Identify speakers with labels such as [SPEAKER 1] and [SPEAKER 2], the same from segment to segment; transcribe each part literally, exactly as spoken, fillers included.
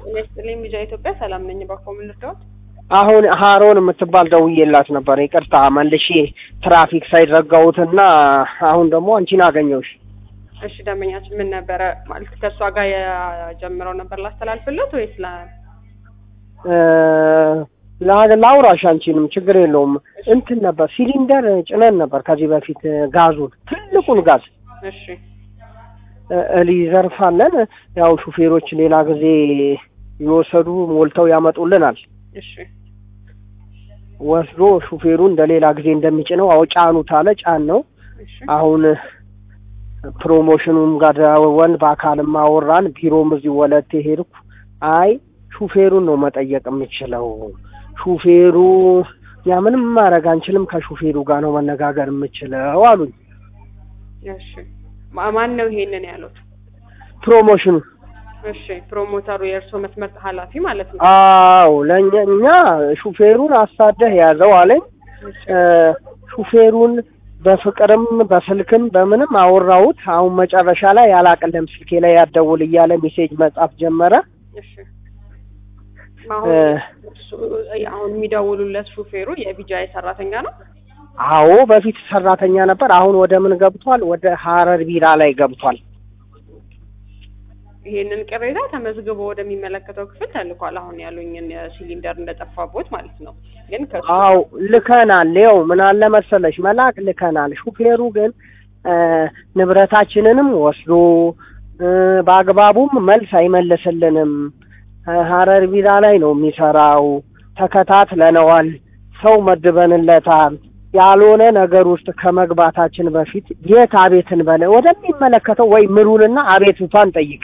[SPEAKER 1] እኔ ልጅ ኢትዮጵያ ሰላም ነኝ ባኮምን ልርዳት
[SPEAKER 2] አሁን ሃሮን የምትባል ደውዬላት ነበር ይቅርታ መልሼ ትራፊክ ሳይዘጋውትና አሁን ደግሞ አንቺን አገኘሁሽ
[SPEAKER 1] እሺ ደመኛችን ምን ነበር ማለት ከሷ ጋር ያጀምረው ነበር ላስተላልፍለት ወይስ ላ
[SPEAKER 2] እ ላውራሽ አንቺንም ችግር የለውም እንትን ነበር ሲሊንደር ጭነን ነበር ከዚህ በፊት ጋዙን ትልቁን ጋዝ
[SPEAKER 1] እሺ
[SPEAKER 2] እሊዘርፋለን ያው ሹፌሮች ሌላ ጊዜ ይወሰዱ ሞልተው ያመጡልናል
[SPEAKER 1] እሺ
[SPEAKER 2] ወስዶ ሹፌሩ እንደሌላ ጊዜ እንደሚጭነው አውጫኑት አለ ጫን ነው አሁን ፕሮሞሽኑም ጋር ወን በአካልም አወራን ቢሮም እዚህ ወለቴ ሄድኩ አይ ሹፌሩን ነው መጠየቅ የምችለው ሹፌሩ ያ ምንም ማረግ አንችልም ከሹፌሩ ጋር ነው መነጋገር የምችለው አሉኝ
[SPEAKER 1] እሺ ማን ነው ይሄንን ያሉት
[SPEAKER 2] ፕሮሞሽኑ
[SPEAKER 1] እሺ ፕሮሞተሩ የእርሶ መስመር ኃላፊ ማለት ነው
[SPEAKER 2] አዎ ለኛ ሹፌሩን አሳደህ ያዘው አለኝ ሹፌሩን በፍቅርም በስልክም በምንም አወራውት አሁን መጨረሻ ላይ ያላቀለም ስልኬ ላይ ያደውል ይያለ ሜሴጅ መጻፍ ጀመረ
[SPEAKER 1] እሺ አሁን የሚደውሉለት ሹፌሩ የቢጃይ ሰራተኛ ነው
[SPEAKER 2] አዎ በፊት ሰራተኛ ነበር አሁን ወደ ምን ገብቷል ወደ ሐረር ቢራ ላይ ገብቷል
[SPEAKER 1] ይሄንን ቅሬታ ተመዝግቦ ወደሚመለከተው ክፍል ተልኳል አሁን ያሉኝን ሲሊንደር እንደጠፋቦት ማለት ነው ግን
[SPEAKER 2] አው ልከናል ሌው ምን አለ መሰለሽ መላክ ልከናል ሹፌሩ ግን ንብረታችንንም ወስዶ በአግባቡም መልስ አይመለስልንም ሐረር ቢራ ላይ ነው የሚሰራው ተከታትለነዋል ሰው መድበንለታል ያልሆነ ነገር ውስጥ ከመግባታችን በፊት የት አቤትን በለ ወደሚመለከተው ወይ ምሩልና አቤቱታን ጠይቅ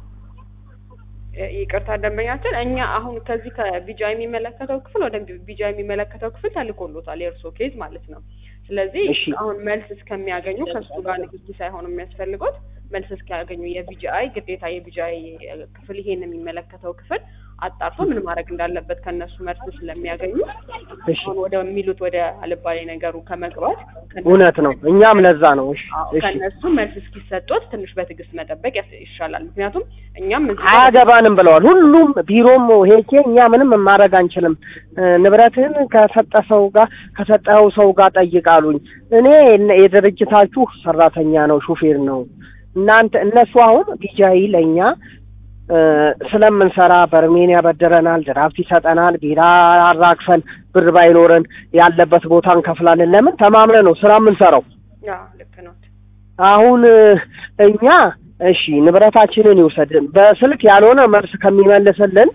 [SPEAKER 1] ይቅርታ ደንበኛችን እኛ አሁን ከዚህ ከቢጃይ የሚመለከተው ክፍል ወደ ቢጃይ የሚመለከተው ክፍል ተልኮሎታል የእርሶ ኬዝ ማለት ነው ስለዚህ አሁን መልስ እስከሚያገኙ ከሱ ጋር ንግግር ሳይሆን የሚያስፈልገው መልስ እስኪያገኙ የቢጃይ ግዴታ የቢጃይ ክፍል ይሄን የሚመለከተው ክፍል አጣርቶ ምን ማድረግ እንዳለበት ከነሱ መልስ ስለሚያገኙ እሺ ወደ ሚሉት ወደ አልባሌ ነገሩ ከመግባት
[SPEAKER 2] እውነት ነው እኛም ለዛ ነው እሺ
[SPEAKER 1] ከነሱ መልስ እስኪሰጡት ትንሽ በትግስት መጠበቅ ይሻላል ምክንያቱም እኛም
[SPEAKER 2] አያገባንም ብለዋል ሁሉም ቢሮም ሄጄ እኛ ምንም ማድረግ አንችልም ንብረትን ከሰጠሰው ጋር ከሰጠው ሰው ጋር ጠይቃሉኝ እኔ የድርጅታችሁ ሰራተኛ ነው ሹፌር ነው እናንተ እነሱ አሁን ቢጃይ ለኛ ስለምንሰራ በርሜኒያ በደረናል ድራፍት ይሰጠናል ቢራ አራክፈን ብር ባይኖረን ያለበት ቦታ እንከፍላለን ለምን ተማምነን ነው ስራ የምንሰራው
[SPEAKER 1] ያ ልክ ነው
[SPEAKER 2] አሁን እኛ እሺ ንብረታችንን ይወሰድ በስልክ ያልሆነ መልስ ከሚመልስልን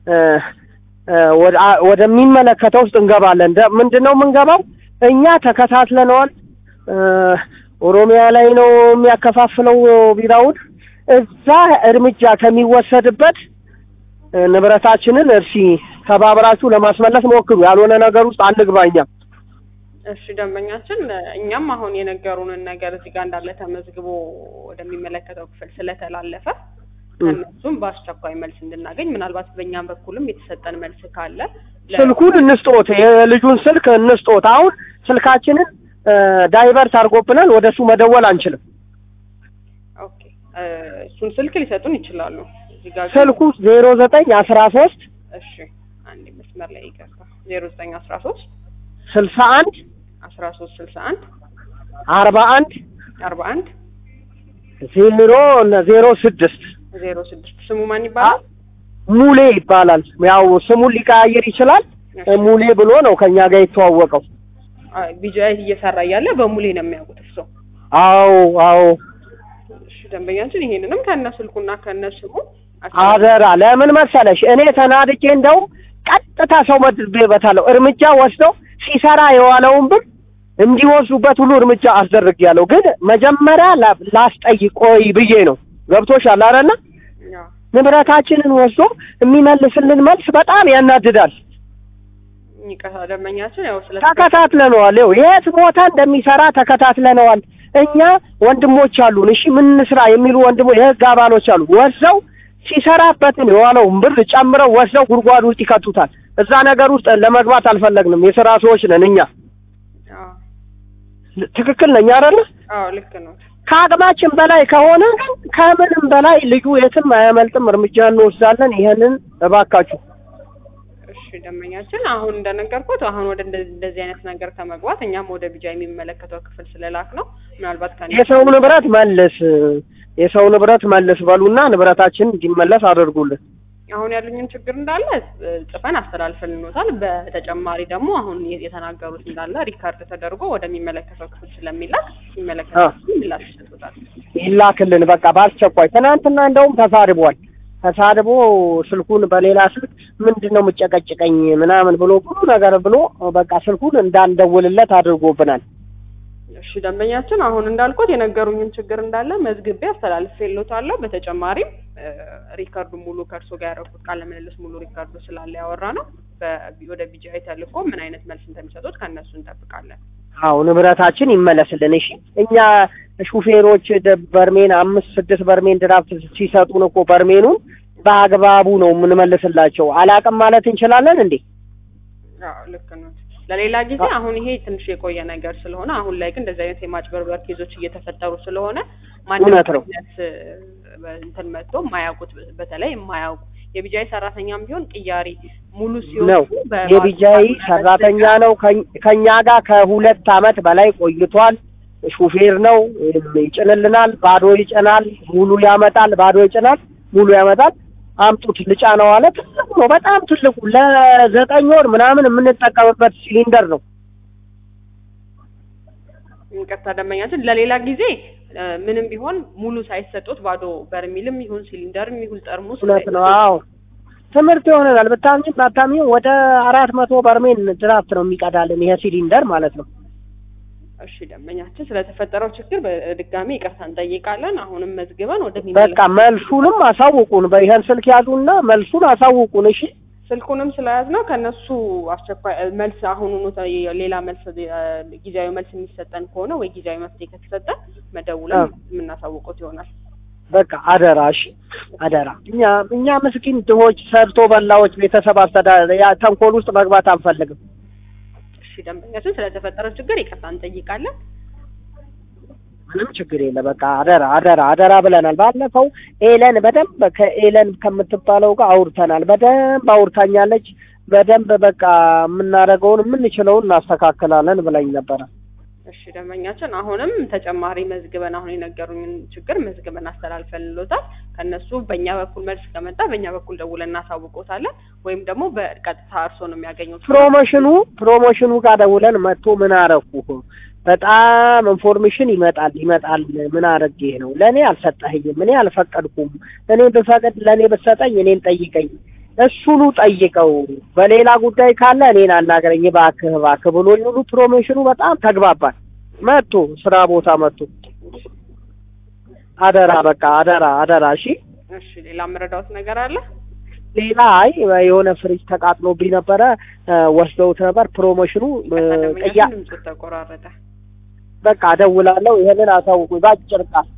[SPEAKER 2] ወደሚመለከተው ውስጥ እንገባለን ምንድነው የምንገባው እኛ ተከታትለነዋል ኦሮሚያ ላይ ነው የሚያከፋፍለው ቢራውን እዛ እርምጃ ከሚወሰድበት ንብረታችንን እርሺ ተባብራችሁ ለማስመለስ ሞክሩ ያልሆነ ነገር ውስጥ አንግባኛ
[SPEAKER 1] እሺ ደንበኛችን እኛም አሁን የነገሩንን ነገር እዚህ ጋር እንዳለ ተመዝግቦ ወደሚመለከተው ክፍል ስለተላለፈ እነሱም በአስቸኳይ መልስ እንድናገኝ ምናልባት በእኛም በኩልም የተሰጠን መልስ ካለ
[SPEAKER 2] ስልኩን እንስጦት የልጁን ስልክ እንስጦት አሁን ስልካችንን ዳይቨርት አርጎብናል ወደሱ መደወል አንችልም
[SPEAKER 1] ኦኬ እሱን ስልክ ሊሰጡን ይችላሉ እዚህ ጋር
[SPEAKER 2] ስልኩ ዜሮ ዘጠኝ አስራ ሶስት
[SPEAKER 1] እሺ አንዴ መስመር ላይ ይገርታ ዜሮ ዘጠኝ አስራ ሶስት
[SPEAKER 2] ስልሳ አንድ
[SPEAKER 1] አስራ ሶስት ስልሳ አንድ
[SPEAKER 2] አርባ አንድ
[SPEAKER 1] አርባ አንድ
[SPEAKER 2] ዜሮ ዜሮ ስድስት
[SPEAKER 1] ዜሮ ስድስት ስሙ ማን ይባላል
[SPEAKER 2] ሙሌ ይባላል ያው ስሙን ሊቀያየር ይችላል ሙሌ ብሎ ነው ከኛ ጋር የተዋወቀው
[SPEAKER 1] ቢጃይ እየሰራ ያለ በሙሌ ነው የሚያውቁት እሱ
[SPEAKER 2] አዎ አዎ
[SPEAKER 1] እሺ ደንበኛችን ይሄንንም ከነስልኩና ከነስሙ
[SPEAKER 2] አደራ ለምን መሰለሽ እኔ ተናድጄ እንደው ቀጥታ ሰው መድቤበታለሁ እርምጃ ወስደው ሲሰራ የዋለውን ብር እንዲወስዱበት ሁሉ እርምጃ አስደርጊያለሁ ግን መጀመሪያ ላስጠይቅ ቆይ ብዬ ነው ገብቶሻል አይደል ንብረታችንን ወስዶ የሚመልስልን መልስ በጣም ያናድዳል
[SPEAKER 1] ይቀሳ ደመኛችን ያው ስለ
[SPEAKER 2] ተከታትለነዋል ያው የት ቦታ እንደሚሰራ ተከታትለነዋል እኛ ወንድሞች አሉን እሺ ምን ስራ የሚሉ ወንድሞች የህግ አባሎች አሉ ወሰው ሲሰራበት የዋለው ብር ጨምረው ወሰው ጉርጓድ ውስጥ ይከቱታል እዛ ነገር ውስጥ ለመግባት አልፈለግንም የሥራ ሰዎች ነን እኛ አዎ ትክክል ነኝ አይደል
[SPEAKER 1] አዎ ልክ ነው
[SPEAKER 2] ከአቅማችን በላይ ከሆነ ግን ከምንም በላይ ልጁ የትም አያመልጥም፣ እርምጃ እንወስዳለን። ይሄንን እባካችሁ።
[SPEAKER 1] እሺ ደንበኛችን አሁን እንደነገርኩት አሁን ወደ እንደዚህ አይነት ነገር ከመግባት እኛም ወደ ቢጃ የሚመለከተው ክፍል ስለላክ ነው ምናልባት ከኔ
[SPEAKER 2] የሰው ንብረት መልስ የሰው ንብረት መልስ በሉና ንብረታችን እንዲመለስ አድርጉልን።
[SPEAKER 1] አሁን ያሉኝን ችግር እንዳለ ጽፈን አስተላልፈልኖታል። በተጨማሪ ደግሞ አሁን የተናገሩት እንዳለ ሪካርድ ተደርጎ ወደሚመለከተው ክፍል ስለሚላክ የሚመለከተው ምላሽ ይሰጡታል።
[SPEAKER 2] ይላክልን በቃ በአስቸኳይ። ትናንትና እንደውም ተሳድቧል። ተሳድቦ ስልኩን በሌላ ስልክ ምንድነው የምጨቀጭቀኝ ምናምን ብሎ ብዙ ነገር ብሎ በቃ ስልኩን እንዳንደውልለት አድርጎብናል።
[SPEAKER 1] እሺ ደንበኛችን አሁን እንዳልኩት የነገሩኝን ችግር እንዳለ መዝግቤ አስተላልፌልዎታለሁ። በተጨማሪም ሪካርዱ ሙሉ ከርሶ ጋር ያደረኩት ቃለ ምልልስ ሙሉ ሪካርዱ ስላለ ያወራ ነው ወደ ቢጂአይ ተልኮ ምን አይነት መልስ እንደሚሰጡት ከነሱ እንጠብቃለን።
[SPEAKER 2] አዎ ንብረታችን ይመለስልን። እሺ እኛ ሹፌሮች በርሜን አምስት ስድስት በርሜን ድራፍት ሲሰጡን እኮ በርሜኑን በአግባቡ ነው የምንመልስላቸው። አላቅም ማለት እንችላለን እንዴ?
[SPEAKER 1] አዎ ልክ ነው። ለሌላ ጊዜ አሁን ይሄ ትንሽ የቆየ ነገር ስለሆነ አሁን ላይ ግን እንደዚህ አይነት የማጭበርበር ኬዞች እየተፈጠሩ ስለሆነ ማንኛውም እንትን መጥቶ የማያውቁት በተለይ የማያውቁ የቢጃይ ሰራተኛም ቢሆን ቅያሪ ሙሉ ሲሆን
[SPEAKER 2] የቢጃይ ሰራተኛ ነው ከኛ ጋር ከሁለት አመት በላይ ቆይቷል። ሹፌር ነው ይጭንልናል፣ ባዶ ይጭናል፣ ሙሉ ያመጣል፣ ባዶ ይጭናል፣ ሙሉ ያመጣል። አምጡት ልጫ ነው አለ። ትልቁ ነው በጣም ትልቁ ለዘጠኝ ወር ምናምን የምንጠቀምበት ሲሊንደር ነው።
[SPEAKER 1] እንቀጣ ደንበኛችን ለሌላ ጊዜ ምንም ቢሆን ሙሉ ሳይሰጡት ባዶ በርሚልም ይሁን ሲሊንደርም ይሁን ጠርሙስ
[SPEAKER 2] ነው። አዎ ትምህርት ይሆናል። በታምኝ ባታምኝ ወደ አራት መቶ በርሜል ድራፍት ነው የሚቀዳልን ይሄ ሲሊንደር ማለት ነው።
[SPEAKER 1] እሺ ደንበኛችን ስለተፈጠረው ችግር በድጋሚ ይቅርታ እንጠይቃለን። አሁንም መዝግበን ወደሚመለስ
[SPEAKER 2] በቃ መልሱንም አሳውቁን። በይሄን ስልክ ያዙና መልሱን አሳውቁን። እሺ
[SPEAKER 1] ስልኩንም ስለያዝነው ከነሱ አስቸኳይ መልስ አሁኑኑ ሌላ መልስ ጊዜያዊ መልስ የሚሰጠን ከሆነ ወይ ጊዜያዊ መፍትሄ ከተሰጠ መደውለን የምናሳውቀው ይሆናል።
[SPEAKER 2] በቃ አደራ። እሺ አደራ። እኛ እኛ ምስኪን ድሆች ሰርቶ በላዎች ቤተሰብ አስተዳደር ያ ተንኮል ውስጥ መግባት አንፈልግም።
[SPEAKER 1] እሺ ደንበኛችን ስለተፈጠረው ችግር ይቅርታ እንጠይቃለን።
[SPEAKER 2] ምንም ችግር የለ። በቃ አደራ አደራ አደራ ብለናል። ባለፈው ኤለን በደንብ ከኤለን ከምትባለው ጋር አውርተናል። በደንብ አውርታኛለች። በደንብ በቃ የምናደርገውን የምንችለውን እናስተካክላለን ብለኝ ነበረ።
[SPEAKER 1] እሺ ደንበኛችን አሁንም ተጨማሪ መዝግበን አሁን የነገሩኝን ችግር መዝግበን አስተላልፈልሎታል። ከነሱ በእኛ በኩል መልስ ከመጣ በእኛ በኩል ደውለን እናሳውቆታለን ወይም ደግሞ በቀጥታ እርሶ ነው የሚያገኙት።
[SPEAKER 2] ፕሮሞሽኑ ፕሮሞሽኑ ጋር ደውለን መጥቶ ምን አረኩህ በጣም ኢንፎርሜሽን ይመጣል ይመጣል ምን አረግ ይሄ ነው ለኔ አልሰጠኸኝም፣ እኔ አልፈቀድኩም፣ እኔ በፈቀድ ለኔ በሰጠኝ እኔን ጠይቀኝ፣ እሱኑ ጠይቀው፣ በሌላ ጉዳይ ካለ እኔን አናገረኝ እባክህ እባክህ ብሎ ሁሉ ፕሮሞሽኑ በጣም ተግባባል። መጥቶ ስራ ቦታ መጥቶ አደራ በቃ አደራ አደራ። እሺ
[SPEAKER 1] እሺ ሌላ መረዳት ነገር አለ?
[SPEAKER 2] ሌላ አይ የሆነ ፍሪጅ ተቃጥሎብኝ ነበረ ወስደውት ነበር። ፕሮሞሽኑ
[SPEAKER 1] ቀያ ተቆራረጠ።
[SPEAKER 2] በቃ ደውላለሁ። ይሄንን አሳውቁ ባጭር ቃል